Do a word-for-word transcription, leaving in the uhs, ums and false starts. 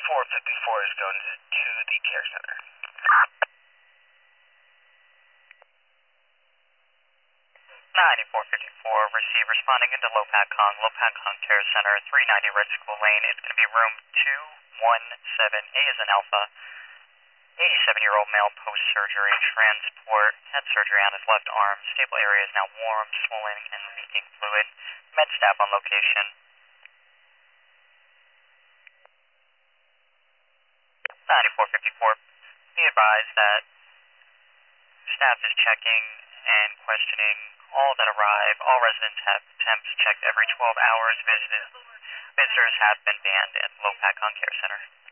four fifty-four is going to, to the care center. ninety-four fifty-four, receive responding into Lopakong, Lopakong Care Center, three ninety Red School Lane. It's going to be room two one seven, A as in Alpha. eighty-seven-year-old male post-surgery, transport, had surgery on his left arm. Stable area is now warm, swollen, and leaking fluid. Med staff on location. ninety-four fifty-four, be advised that staff is checking and questioning all that arrive. All residents have temps checked every twelve hours. Visit, visitors have been banned at Lopakong Care Center.